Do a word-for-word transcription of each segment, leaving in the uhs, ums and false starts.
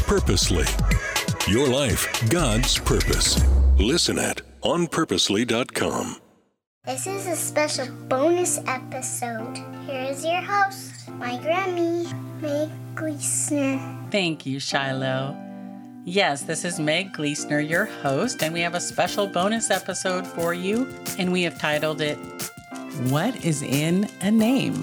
Purposely. Your life, God's purpose. Listen at on purposely dot com. This is a special bonus episode. Here is your host, my Grammy, Meg Gleesner. Thank you, Shiloh. Yes, this is Meg Gleesner, your host, and we have a special bonus episode for you, and we have titled it, What is in a Name?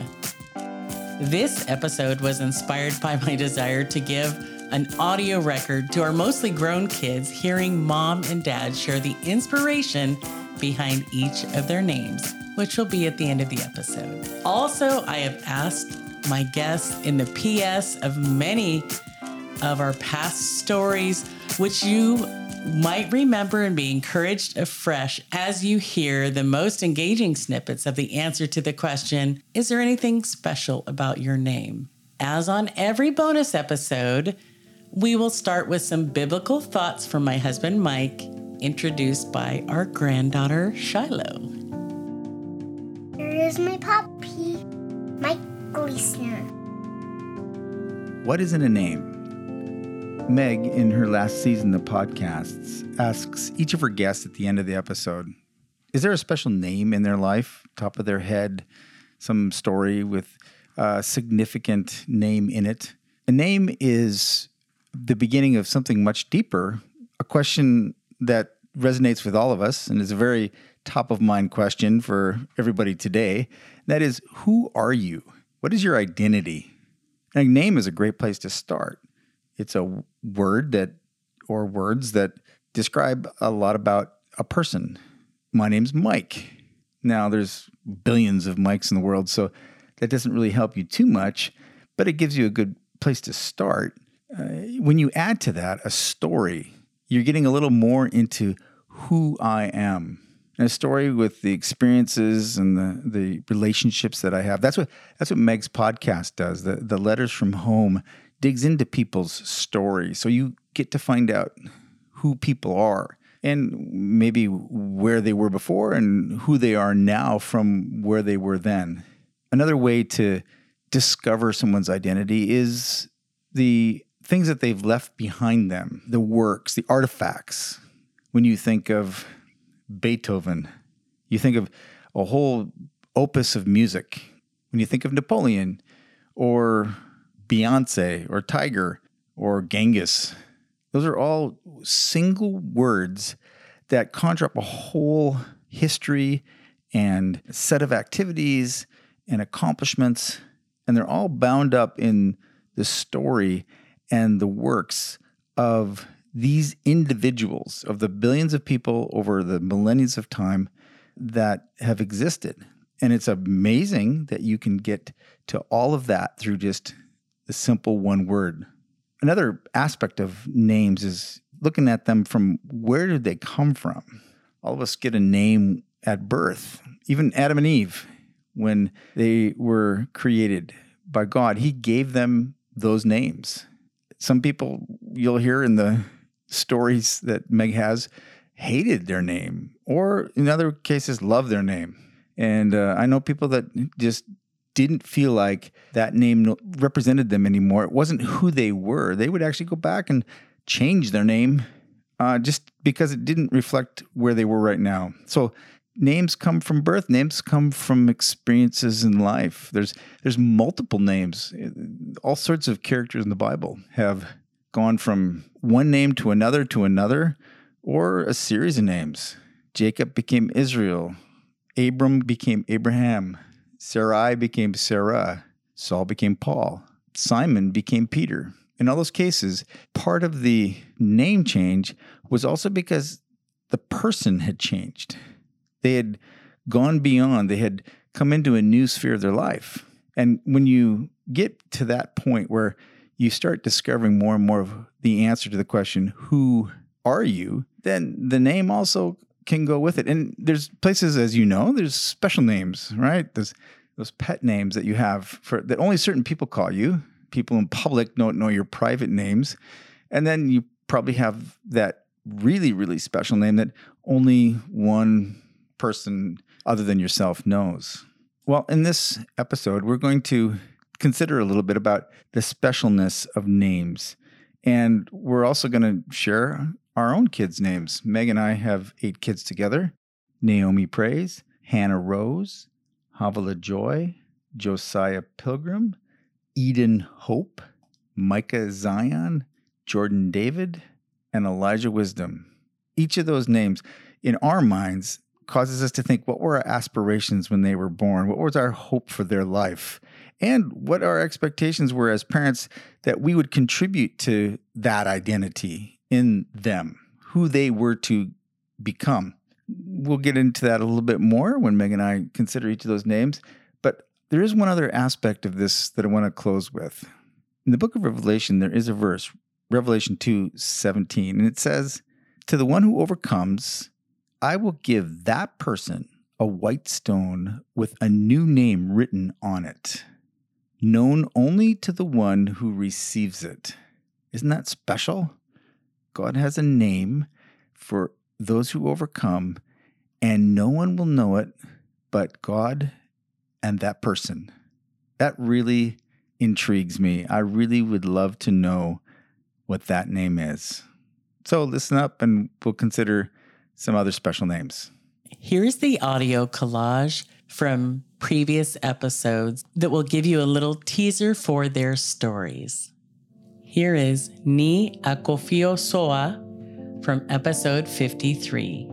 This episode was inspired by my desire to give an audio record to our mostly grown kids, hearing mom and dad share the inspiration behind each of their names, which will be at the end of the episode. Also, I have asked my guests in the P S of many of our past stories, which you might remember and be encouraged afresh as you hear the most engaging snippets of the answer to the question, is there anything special about your name? As on every bonus episode, we will start with some biblical thoughts from my husband, Mike, introduced by our granddaughter, Shiloh. Here is my puppy, Mike Gleesner. What is in a name? Meg, in her last season of podcasts, asks each of her guests at the end of the episode, is there a special name in their life, top of their head, some story with a significant name in it? A name is the beginning of something much deeper, a question that resonates with all of us and is a very top-of-mind question for everybody today. That is, who are you? What is your identity? And a name is a great place to start. It's a word that, or words that describe a lot about a person. My name's Mike. Now, there's billions of Mikes in the world, so that doesn't really help you too much, but it gives you a good place to start. Uh, when you add to that a story, you're getting a little more into who I am. And a story with the experiences and the, the relationships that I have. That's what that's what Meg's podcast does. The, the Letters from Home digs into people's stories. So you get to find out who people are and maybe where they were before and who they are now from where they were then. Another way to discover someone's identity is the things that they've left behind them, the works, the artifacts. When you think of Beethoven, you think of a whole opus of music. When you think of Napoleon or Beyonce or Tiger or Genghis, those are all single words that conjure up a whole history and set of activities and accomplishments, and they're all bound up in the story and the works of these individuals, of the billions of people over the millennia of time that have existed. And it's amazing that you can get to all of that through just the simple one word. Another aspect of names is looking at them from where did they come from? All of us get a name at birth. Even Adam and Eve, when they were created by God, He gave them those names. Some people you'll hear in the stories that Meg has hated their name, or in other cases, love their name. And uh, I know people that just didn't feel like that name represented them anymore. It wasn't who they were. They would actually go back and change their name uh, just because it didn't reflect where they were right now. So names come from birth. Names come from experiences in life. There's there's multiple names. All sorts of characters in the Bible have gone from one name to another to another, or a series of names. Jacob became Israel. Abram became Abraham. Sarai became Sarah. Saul became Paul. Simon became Peter. In all those cases, part of the name change was also because the person had changed. They had gone beyond. They had come into a new sphere of their life. And when you get to that point where you start discovering more and more of the answer to the question, who are you? Then the name also can go with it. And there's places, as you know, there's special names, right? There's those pet names that you have for that only certain people call you. People in public don't know your private names. And then you probably have that really, really special name that only one person other than yourself knows. Well, in this episode, we're going to consider a little bit about the specialness of names And we're also going to share our own kids' names. Meg and I have eight kids together. Naomi Praise, Hannah Rose, Havilah Joy, Josiah Pilgrim, Eden Hope, Micah Zion, Jordan David, and Elijah Wisdom. Each of those names, in our minds, causes us to think, what were our aspirations when they were born? What was our hope for their life? And what our expectations were as parents that we would contribute to that identity in them, who they were to become. We'll get into that a little bit more when Meg and I consider each of those names. But there is one other aspect of this that I want to close with. In the book of Revelation, there is a verse, Revelation two seventeen, and it says, "To the one who overcomes, I will give that person a white stone with a new name written on it, known only to the one who receives it." Isn't that special? God has a name for those who overcome, and no one will know it but God and that person. That really intrigues me. I really would love to know what that name is. So listen up and we'll consider some other special names. Here's the audio collage from previous episodes that will give you a little teaser for their stories. Here is Ni Akofio Soa from episode fifty-three.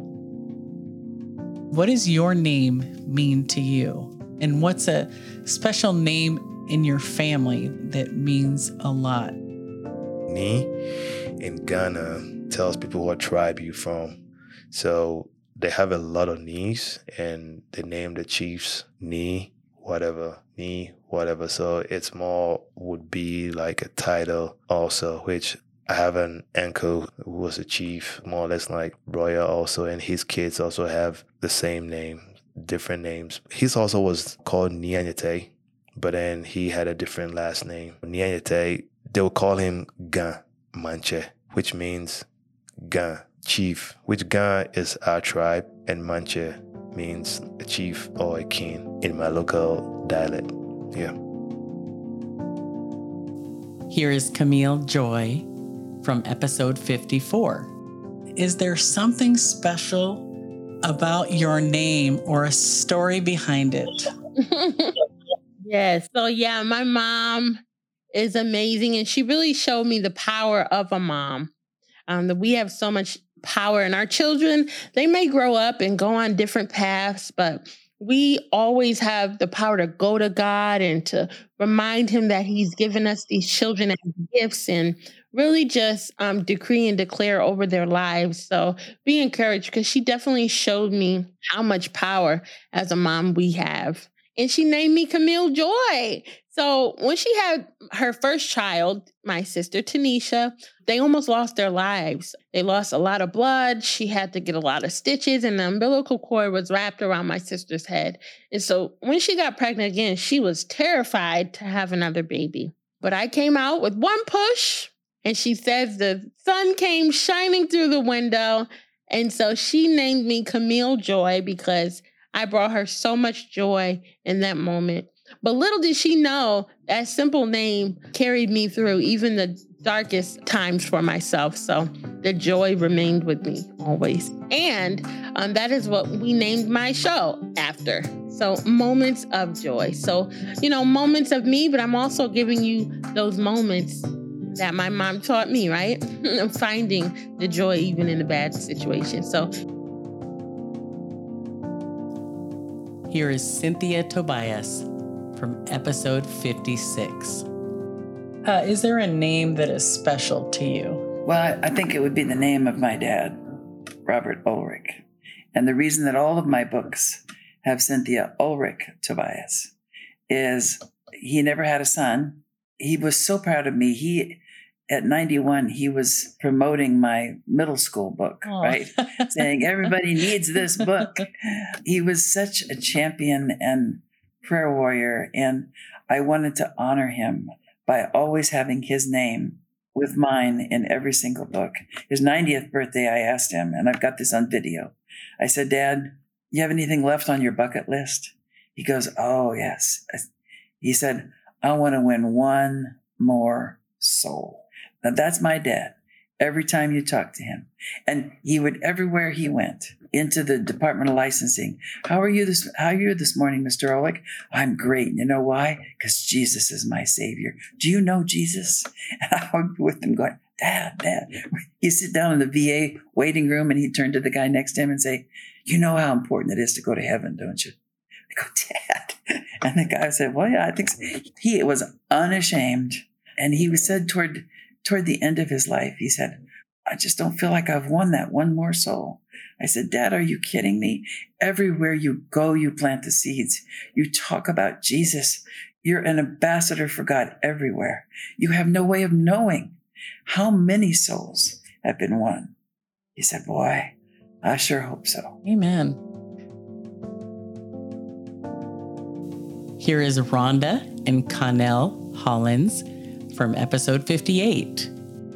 What does your name mean to you? And what's a special name in your family that means a lot? Ni in Ghana tells people what tribe you're from. So they have a lot of Nis, and they name the chiefs Ni, whatever, Ni, whatever. So it's more would be like a title also, which I have an uncle who was a chief, more or less like royal also, and his kids also have the same name, different names. His also was called Nyanyete, but then he had a different last name. Nyanyete, they would call him Gan Manche, which means Gan, chief, which Gan is our tribe, and Manche means a chief or a king in my local dialect. Yeah. Here is Camille Joy from episode fifty-four. Is there something special about your name or a story behind it? Yes. So yeah, my mom is amazing, and she really showed me the power of a mom. Um, that we have so much power, and our children, they may grow up and go on different paths, but we always have the power to go to God and to remind him that he's given us these children as gifts, and really just um, decree and declare over their lives. So be encouraged, because she definitely showed me how much power as a mom we have. And she named me Camille Joy. So when she had her first child, my sister Tanisha, they almost lost their lives. They lost a lot of blood. She had to get a lot of stitches, and the umbilical cord was wrapped around my sister's head. And so when she got pregnant again, she was terrified to have another baby. But I came out with one push, and she says the sun came shining through the window. And so she named me Camille Joy because I brought her so much joy in that moment. But little did she know that simple name carried me through even the darkest times for myself. So the joy remained with me always. And um, that is what we named my show after. So Moments of Joy. So, you know, moments of me, but I'm also giving you those moments that my mom taught me, right? Finding the joy even in a bad situation. So here is Cynthia Tobias from episode fifty-six. Uh, is there a name that is special to you? Well, I think it would be the name of my dad, Robert Ulrich. And the reason that all of my books have Cynthia Ulrich Tobias is he never had a son. He was so proud of me. He, at ninety-one, he was promoting my middle school book, Aww. right? Saying, everybody needs this book. He was such a champion and prayer warrior, and I wanted to honor him by always having his name with mine in every single book. His ninetieth birthday, I asked him, and I've got this on video. I said, Dad, you have anything left on your bucket list? He goes, oh, yes. He said, I want to win one more soul. Now, that's my dad. Every time you talk to him. And he would, everywhere he went, into the Department of Licensing. How are you this, how are you this morning, Mister Olick? I'm great. You know why? Because Jesus is my Savior. Do you know Jesus? And I would be with him going, Dad, Dad. He'd sit down in the V A waiting room and he'd turn to the guy next to him and say, you know how important it is to go to heaven, don't you? I go, Dad. And the guy said, well, yeah, I think so. He was unashamed. And he was said toward, toward the end of his life, he said, I just don't feel like I've won that one more soul. I said, Dad, are you kidding me? Everywhere you go, you plant the seeds. You talk about Jesus. You're an ambassador for God everywhere. You have no way of knowing how many souls have been won. He said, boy, I sure hope so. Amen. Here is Rhonda and Connell Hollins from episode fifty-eight.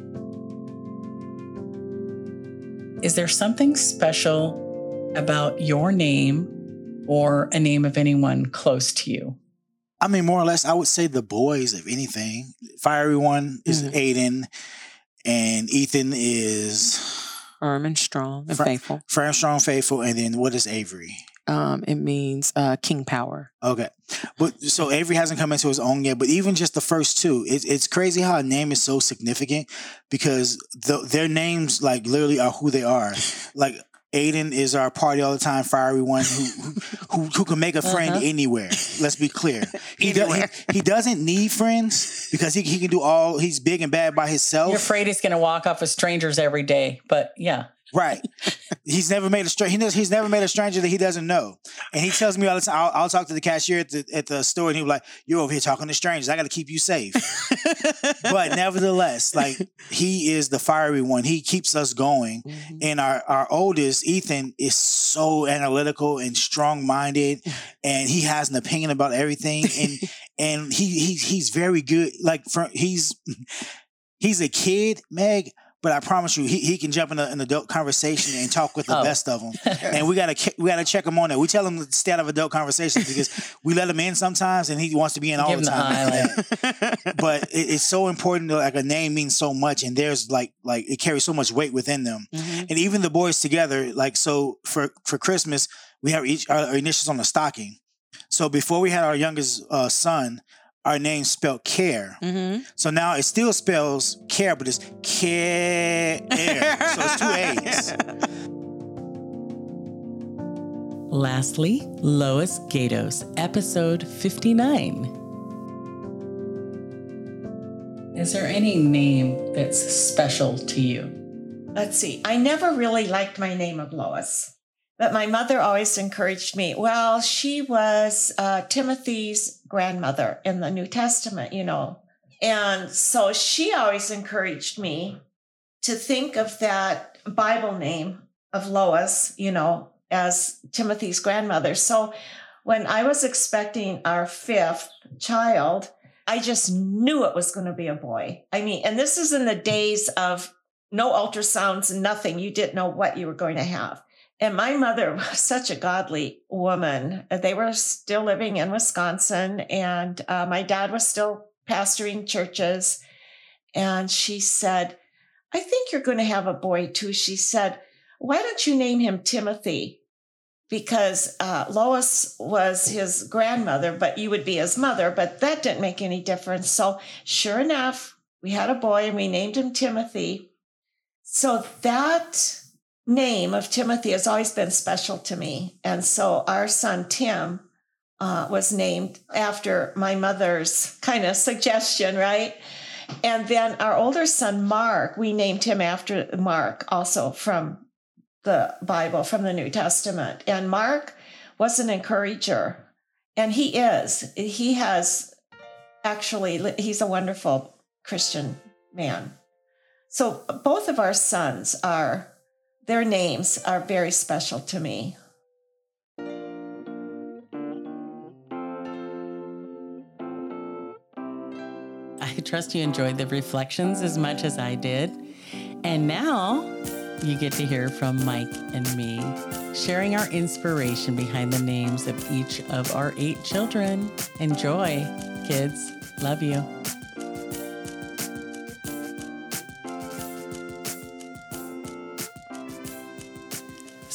Is there something special about your name or a name of anyone close to you? I mean, more or less, I would say the boys, if anything. Fiery one is mm-hmm. Aiden, and Ethan is firm and strong and fir- faithful. Firm, strong, faithful. And then what is Avery? Um, it means uh, king power. Okay. But so Avery hasn't come into his own yet, but even just the first two, it, it's crazy how a name is so significant because the, their names like literally are who they are. Like Aiden is our party all the time, fiery one who who, who can make a friend uh-huh. anywhere. Let's be clear. He, do, he he doesn't need friends because he he can do all. He's big and bad by himself. You're afraid he's going to walk off with strangers every day, but yeah. Right. He's never made a stra- he knows, He's never made a stranger that he doesn't know. And he tells me all the time, I'll, I'll talk to the cashier at the, at the store and he'll be like, you're over here talking to strangers. I got to keep you safe. But nevertheless, like he is the fiery one. He keeps us going. Mm-hmm. And our, our oldest, Ethan, is so analytical and strong-minded and he has an opinion about everything. And and he, he he's very good. Like for, he's he's a kid, Meg. But I promise you, he, he can jump in a, an adult conversation and talk with the oh. best of them. And we gotta we gotta check him on that. We tell him to stay out of adult conversations because we let him in sometimes, and he wants to be in all Give the time. The but it, it's so important. To, like a name means so much, and there's like like it carries so much weight within them. Mm-hmm. And even the boys together, like so for for Christmas, we have each our initials on the stocking. So before we had our youngest uh, son. Our name spelled care. Mm-hmm. So now it still spells care, but it's care. So it's two A's. Lastly, Lois Gatos, episode fifty-nine. Is there any name that's special to you? Let's see. I never really liked my name of Lois. But my mother always encouraged me. Well, she was uh, Timothy's grandmother in the New Testament, you know. And so she always encouraged me to think of that Bible name of Lois, you know, as Timothy's grandmother. So when I was expecting our fifth child, I just knew it was going to be a boy. I mean, and this is in the days of no ultrasounds, nothing. You didn't know what you were going to have. And my mother was such a godly woman. They were still living in Wisconsin, and uh, my dad was still pastoring churches. And she said, I think you're going to have a boy too. She said, why don't you name him Timothy? Because uh, Lois was his grandmother, but you would be his mother, but that didn't make any difference. So sure enough, we had a boy and we named him Timothy. So that name of Timothy has always been special to me. And so our son, Tim, uh, was named after my mother's kind of suggestion, right? And then our older son, Mark, we named him after Mark, also from the Bible, from the New Testament. And Mark was an encourager, and he is. He has actually, he's a wonderful Christian man. So both of our sons are, their names are very special to me. I trust you enjoyed the reflections as much as I did. And now you get to hear from Mike and me, sharing our inspiration behind the names of each of our eight children. Enjoy, kids. Love you.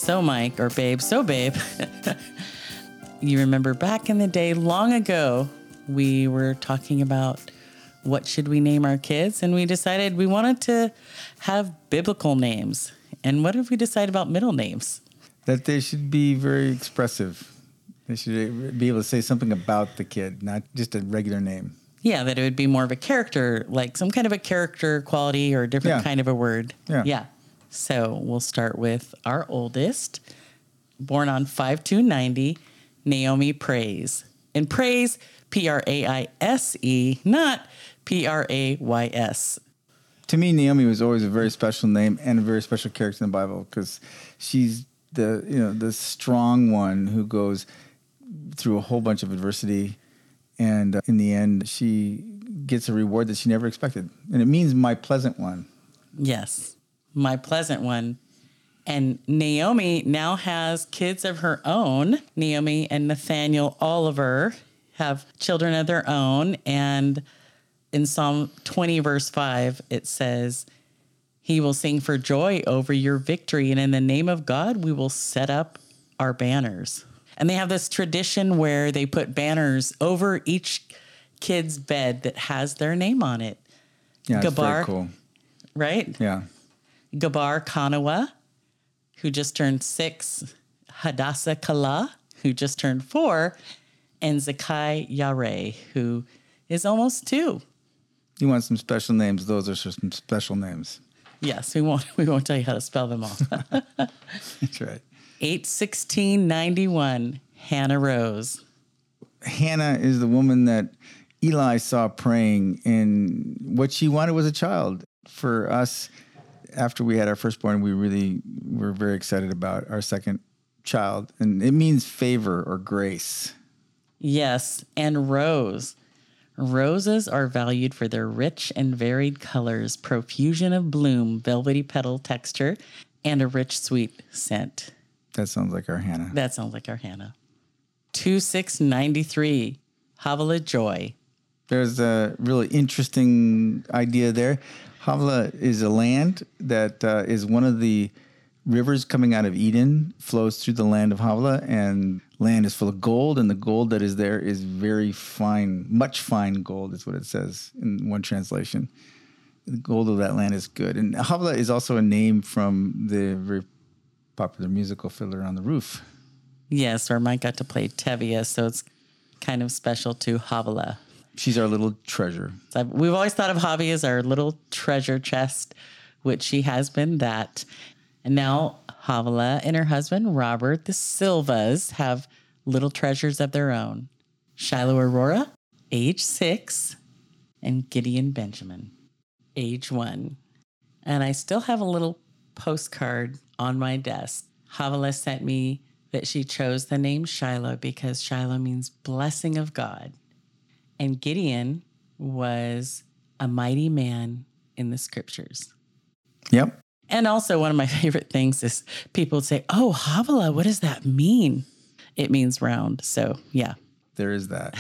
So, Mike, or Babe, so Babe, you remember back in the day, long ago, we were talking about what should we name our kids, and we decided we wanted to have biblical names. And what if we decide about middle names? That they should be very expressive. They should be able to say something about the kid, not just a regular name. Yeah, that it would be more of a character, like some kind of a character quality or a different Yeah. kind of a word. Yeah. Yeah. So we'll start with our oldest, born on five two ninety, Naomi Praise. And Praise, P R A I S E, not P R A Y S. To me, Naomi was always a very special name and a very special character in the Bible because she's the you know the strong one who goes through a whole bunch of adversity, and uh, in the end, she gets a reward that she never expected, and it means my pleasant one. Yes, my pleasant one. And Naomi now has kids of her own. Naomi and Nathaniel Oliver have children of their own. And in Psalm twenty, verse five, it says, he will sing for joy over your victory. And in the name of God, we will set up our banners. And they have this tradition where they put banners over each kid's bed that has their name on it. Yeah, it's Gabar, very cool. Right? Yeah. Gabar Kanawa, who just turned six, Hadassah Kala, who just turned four, and Zakai Yare, who is almost two. You want some special names? Those are some special names. Yes, we won't. We won't tell you how to spell them all. That's right. eight sixteen ninety-one, Hannah Rose. Hannah is the woman that Eli saw praying, and what she wanted was a child. For us, after we had our firstborn, we really were very excited about our second child, and it means favor or grace. Yes, and rose. Roses are valued for their rich and varied colors, profusion of bloom, velvety petal texture, and a rich, sweet scent. That sounds like our Hannah. That sounds like our Hannah. two six ninety-three, Havilah Joy. There's a really interesting idea there. Havilah is a land that uh, is one of the rivers coming out of Eden, flows through the land of Havilah, and land is full of gold, and the gold that is there is very fine, much fine gold is what it says in one translation. The gold of that land is good. And Havilah is also a name from the very popular musical Fiddler on the Roof. Yes, where Mike got to play Tevye, so it's kind of special to Havilah. She's our little treasure. So we've always thought of Javi as our little treasure chest, which she has been that. And now Havilah and her husband, Robert, the Silvas, have little treasures of their own. Shiloh Aurora, age six, and Gideon Benjamin, age one. And I still have a little postcard on my desk. Havilah sent me that she chose the name Shiloh because Shiloh means blessing of God. And Gideon was a mighty man in the scriptures. Yep. And also one of my favorite things is people would say, oh, Havilah, what does that mean? It means round. So, yeah. There is that.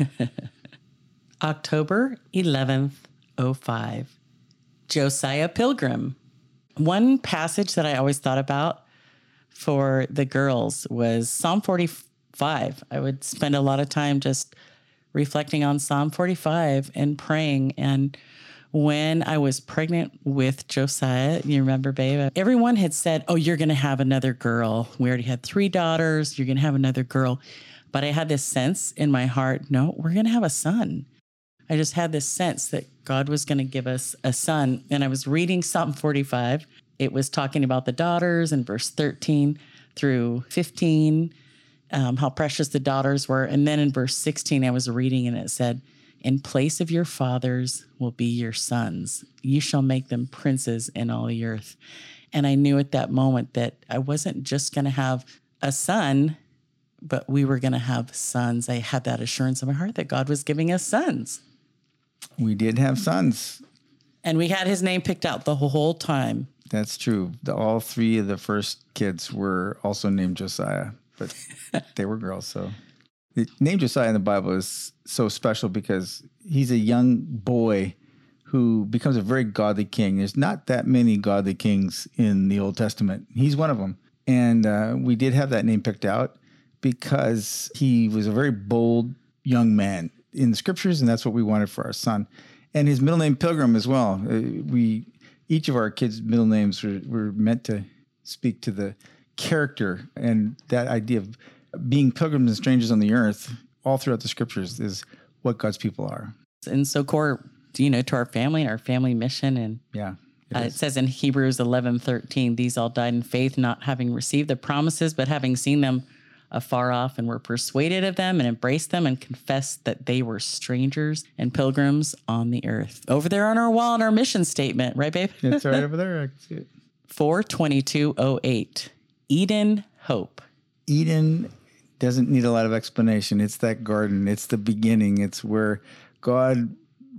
October eleventh, oh five. Josiah Pilgrim. One passage that I always thought about for the girls was Psalm forty-five. I would spend a lot of time just reflecting on Psalm forty-five and praying. And when I was pregnant with Josiah, you remember, babe, everyone had said, oh, you're going to have another girl. We already had three daughters. You're going to have another girl. But I had this sense in my heart, no, we're going to have a son. I just had this sense that God was going to give us a son. And I was reading Psalm forty-five. It was talking about the daughters in verse thirteen through fifteen, um, how precious the daughters were. And then in verse sixteen, I was reading and it said, in place of your fathers will be your sons. You shall make them princes in all the earth. And I knew at that moment that I wasn't just going to have a son, but we were going to have sons. I had that assurance in my heart that God was giving us sons. We did have sons. And we had his name picked out the whole time. That's true. The, all three of the first kids were also named Josiah, but they were girls. So the name Josiah in the Bible is so special because he's a young boy who becomes a very godly king. There's not that many godly kings in the Old Testament. He's one of them. And uh, we did have that name picked out because he was a very bold young man in the scriptures, and that's what we wanted for our son. And his middle name, Pilgrim, as well. Uh, we each of our kids' middle names were, were meant to speak to the character and that idea of being pilgrims and strangers on the earth all throughout the scriptures is what God's people are. And so core, you know, to our family and our family mission. And yeah, it, uh, it says in Hebrews eleven thirteen, these all died in faith, not having received the promises, but having seen them afar off, and were persuaded of them and embraced them and confessed that they were strangers and pilgrims on the earth. Over there on our wall in our mission statement, right, babe? It's right over there. I can see it. four twenty-two oh eight, Eden Hope. Eden doesn't need a lot of explanation. It's that garden. It's the beginning. It's where God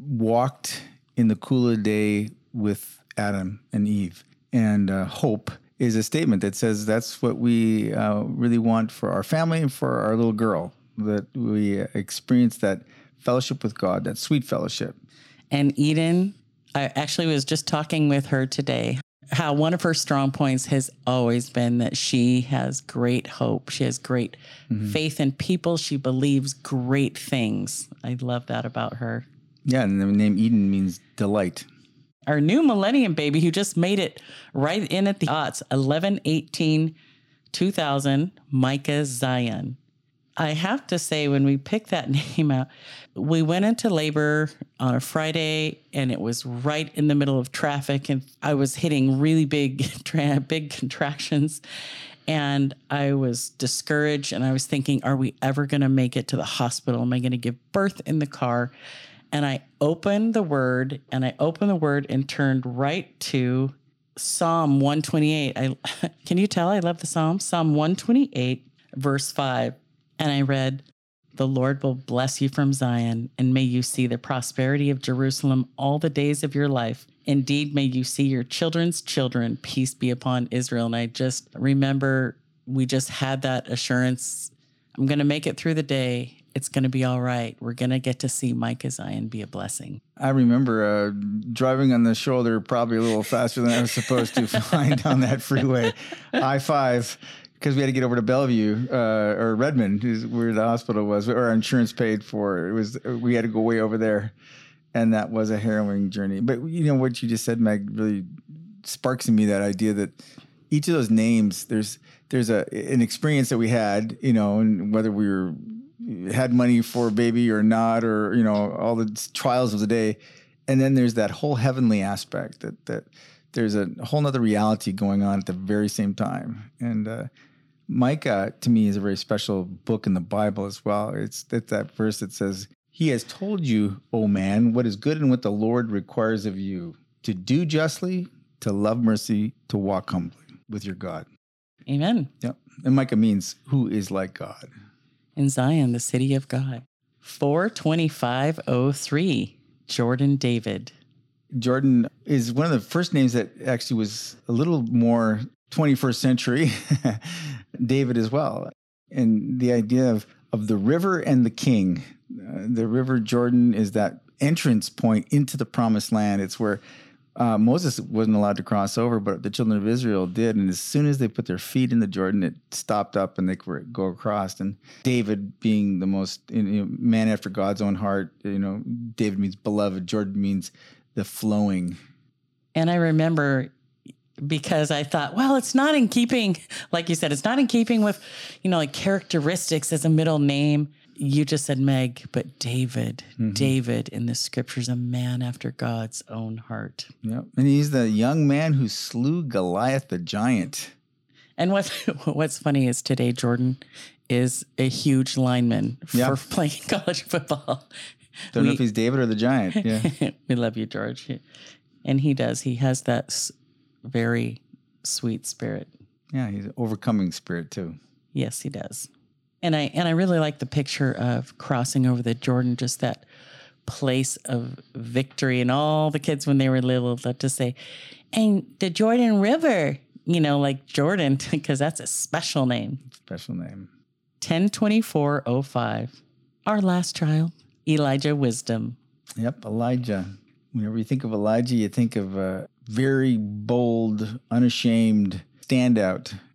walked in the cool of the day with Adam and Eve. And uh, hope is a statement that says that's what we uh, really want for our family and for our little girl, that we experience that fellowship with God, that sweet fellowship. And Eden, I actually was just talking with her today, how one of her strong points has always been that she has great hope. She has great mm-hmm. faith in people. She believes great things. I love that about her. Yeah, and the name Eden means delight. Our new millennium baby who just made it right in at the odds, eleven eighteen two thousand, Micah Zion. I have to say, when we picked that name out, we went into labor on a Friday, and it was right in the middle of traffic, and I was hitting really big, big contractions, and I was discouraged, and I was thinking, are we ever going to make it to the hospital? Am I going to give birth in the car? And I opened the word, and I opened the word and turned right to Psalm one twenty-eight. I can you tell I love the Psalm? Psalm one twenty-eight, verse five. And I read, the Lord will bless you from Zion, and may you see the prosperity of Jerusalem all the days of your life. Indeed, may you see your children's children. Peace be upon Israel. And I just remember we just had that assurance. I'm going to make it through the day. It's going to be all right. We're going to get to see Micah Zion be a blessing. I remember uh, driving on the shoulder probably a little faster than I was supposed to flying down that freeway, I five, because we had to get over to Bellevue uh, or Redmond, where the hospital was, or our insurance paid for. It was we had to go way over there, and that was a harrowing journey. But you know what you just said, Meg, really sparks in me that idea that each of those names, there's there's a an experience that we had, you know, and whether we were had money for a baby or not, or, you know, all the trials of the day. And then there's that whole heavenly aspect that, that there's a whole nother reality going on at the very same time. And uh, Micah, to me, is a very special book in the Bible as well. It's, it's that verse that says, he has told you, O man, what is good and what the Lord requires of you, to do justly, to love mercy, to walk humbly with your God. Amen. Yep. And Micah means who is like God. In Zion, the city of God. four twenty-five oh three, Jordan David. Jordan is one of the first names that actually was a little more twenty-first century. David as well. And the idea of, of the river and the king. Uh, the river Jordan is that entrance point into the promised land. It's where Uh, Moses wasn't allowed to cross over, but the children of Israel did. And as soon as they put their feet in the Jordan, it stopped up and they could go across. And David, being the most you know, man after God's own heart, you know, David means beloved. Jordan means the flowing. And I remember, because I thought, well, it's not in keeping, like you said, it's not in keeping with, you know, like characteristics as a middle name. You just said Meg, but David, mm-hmm. David in the scriptures, a man after God's own heart. Yep. And he's the young man who slew Goliath the giant. And what what's funny is today Jordan is a huge lineman for yep. playing college football. Don't we, know if he's David or the giant. Yeah. We love you, George. And he does. He has that very sweet spirit. Yeah, he's an overcoming spirit too. Yes, he does. And I and I really like the picture of crossing over the Jordan, just that place of victory. And all the kids, when they were little, love to say, and the Jordan River, you know, like Jordan, because that's a special name. Special name. ten twenty-four oh five, our last child, Elijah Wisdom. Yep, Elijah. Whenever you think of Elijah, you think of a very bold, unashamed standout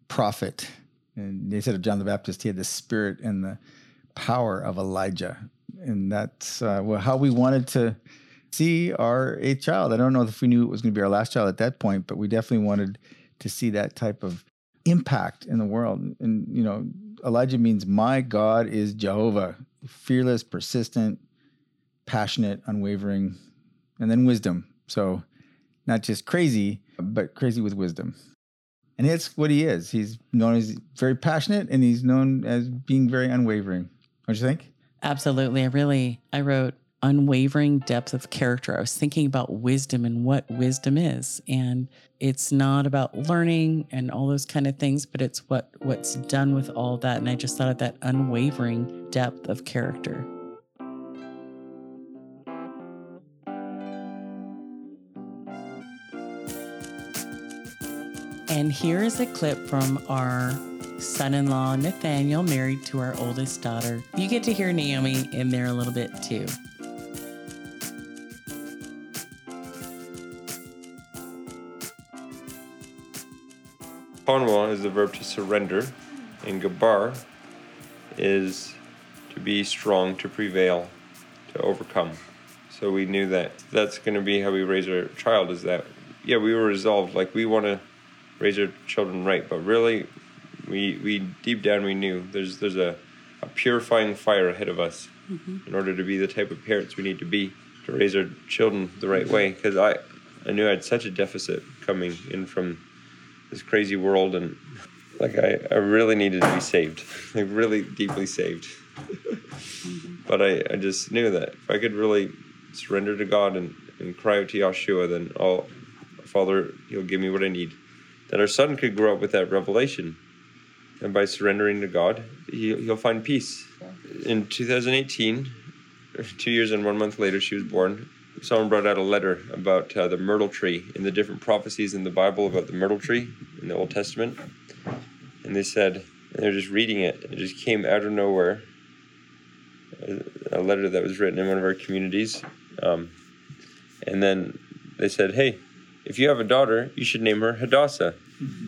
prophet. And they said of John the Baptist, he had the spirit and the power of Elijah. And that's uh, well, how we wanted to see our eighth child. I don't know if we knew it was going to be our last child at that point, but we definitely wanted to see that type of impact in the world. And, you know, Elijah means my God is Jehovah, fearless, persistent, passionate, unwavering, and then wisdom. So not just crazy, but crazy with wisdom. And it's what he is. He's known as very passionate, and he's known as being very unwavering. Don't you think? Absolutely. I really, I wrote unwavering depth of character. I was thinking about wisdom and what wisdom is. And it's not about learning and all those kind of things, but it's what, what's done with all that. And I just thought of that unwavering depth of character. And here is a clip from our son-in-law, Nathaniel, married to our oldest daughter. You get to hear Naomi in there a little bit too. Ponwa is the verb to surrender, and Gabar is to be strong, to prevail, to overcome. So we knew that that's going to be how we raise our child, is that, yeah, we were resolved, like we want to raise our children right, but really we we deep down we knew there's there's a, a purifying fire ahead of us mm-hmm. in order to be the type of parents we need to be to raise our children the right way, because I, I knew I had such a deficit coming in from this crazy world, and like I, I really needed to be saved, like really deeply saved. mm-hmm. But I, I just knew that if I could really surrender to God and, and cry out to Yeshua, then oh, Father, He'll give me what I need. That our son could grow up with that revelation. And by surrendering to God, he, he'll find peace. In two thousand eighteen, two years and one month later, she was born. Someone brought out a letter about uh, the myrtle tree and the different prophecies in the Bible about the myrtle tree in the Old Testament. And they said, and they're just reading it, it just came out of nowhere. A letter that was written in one of our communities. Um, and then they said, hey, if you have a daughter, you should name her Hadassah.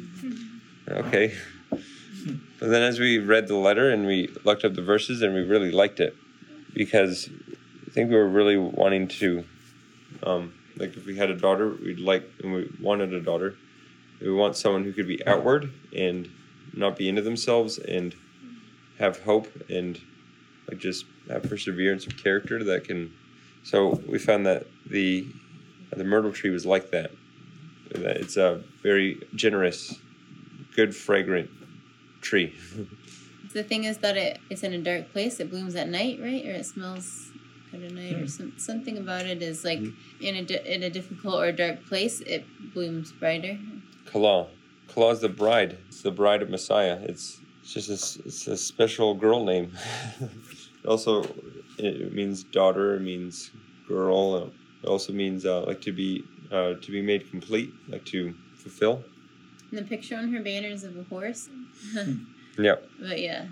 Okay. But then as we read the letter and we looked up the verses, and we really liked it, because I think we were really wanting to, um, like if we had a daughter, we'd like, and we wanted a daughter, we want someone who could be outward and not be into themselves and have hope and like just have perseverance of character that can, so we found that the the myrtle tree was like that. It's a very generous, good, fragrant tree. The thing is that it, it's in a dark place. It blooms at night, right? Or it smells good at night, mm. or some, something about it is like mm. in a di- in a difficult or dark place, it blooms brighter. Kala. Kala is the bride. It's the bride of Messiah. It's, it's just a, it's a special girl name. Also, it means daughter. It means girl. It also means uh, like to be uh, to be made complete, like to fulfill. And the picture on her banner is of a horse. Yep. But yeah.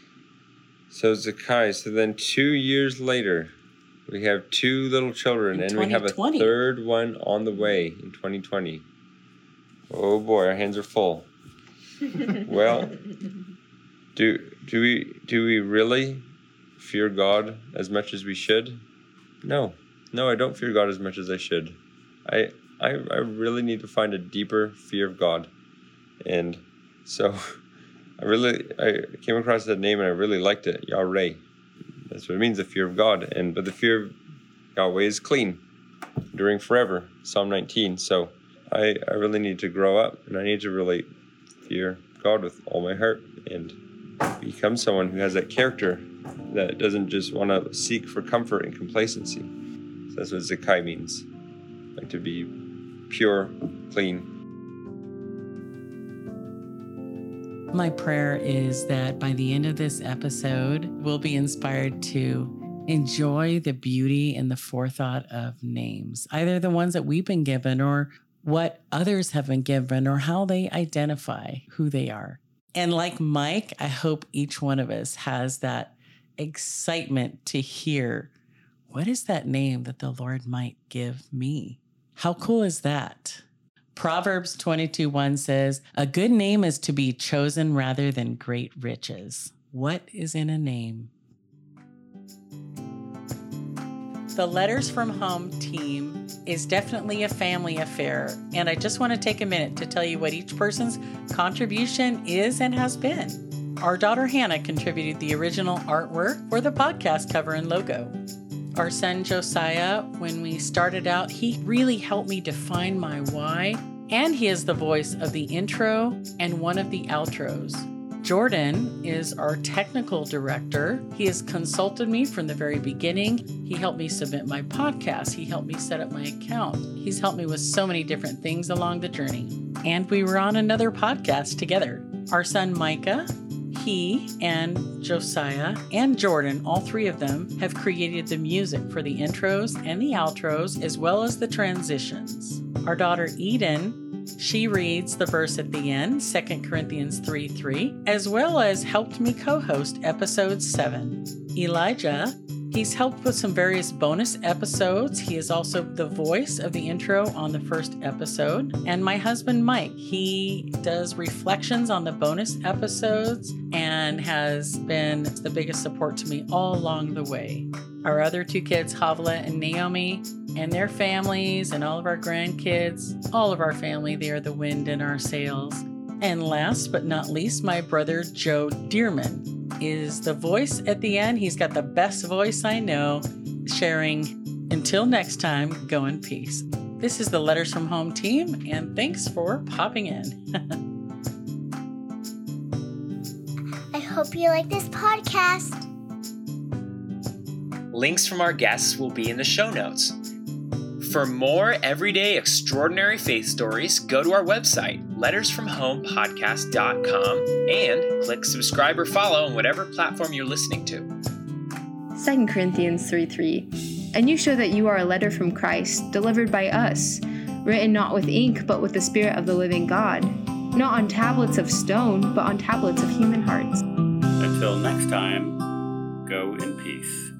So Zakai. So then two years later, we have two little children, in and we have a third one on the way in twenty twenty. Oh boy, our hands are full. Well, do do we do we really fear God as much as we should? No. No, I don't fear God as much as I should. I I I really need to find a deeper fear of God. And so I really I came across that name and I really liked it, Yahweh. That's what it means, the fear of God. And but the fear of Yahweh is clean, enduring forever. Psalm nineteen. So I, I really need to grow up, and I need to really fear God with all my heart and become someone who has that character that doesn't just want to seek for comfort and complacency. So that's what Zakai means, like to be pure, clean. My prayer is that by the end of this episode, we'll be inspired to enjoy the beauty and the forethought of names, either the ones that we've been given or what others have been given or how they identify who they are. And like Mike, I hope each one of us has that excitement to hear, what is that name that the Lord might give me? How cool is that? Proverbs twenty-two one says, "A good name is to be chosen rather than great riches." What is in a name? The Letters from Home team is definitely a family affair, and I just want to take a minute to tell you what each person's contribution is and has been. Our daughter Hannah contributed the original artwork for the podcast cover and logo. Our son Josiah, when we started out, he really helped me define my why, and he is the voice of the intro and one of the outros. Jordan is our technical director. He has consulted me from the very beginning. He helped me submit my podcast. He helped me set up my account. He's helped me with so many different things along the journey. And we were on another podcast together. Our son Micah, he and Josiah and Jordan, all three of them, have created the music for the intros and the outros, as well as the transitions. Our daughter Eden, she reads the verse at the end, Second Corinthians three three, as well as helped me co-host episode seven. Elijah, he's helped with some various bonus episodes. He is also the voice of the intro on the first episode. And my husband, Mike, he does reflections on the bonus episodes and has been the biggest support to me all along the way. Our other two kids, Havla and Naomi, and their families, and all of our grandkids, all of our family, they are the wind in our sails. And last but not least, my brother, Joe Dearman, is the voice at the end. He's got the best voice I know, sharing, "Until next time, go in peace." This is the Letters from Home team, and thanks for popping in. I hope you like this podcast. Links from our guests will be in the show notes. For more everyday extraordinary faith stories, go to our website, letters from home podcast dot com, and click subscribe or follow on whatever platform you're listening to. Second Corinthians three three. And you show that you are a letter from Christ, delivered by us, written not with ink, but with the Spirit of the living God, not on tablets of stone, but on tablets of human hearts. Until next time, go in peace.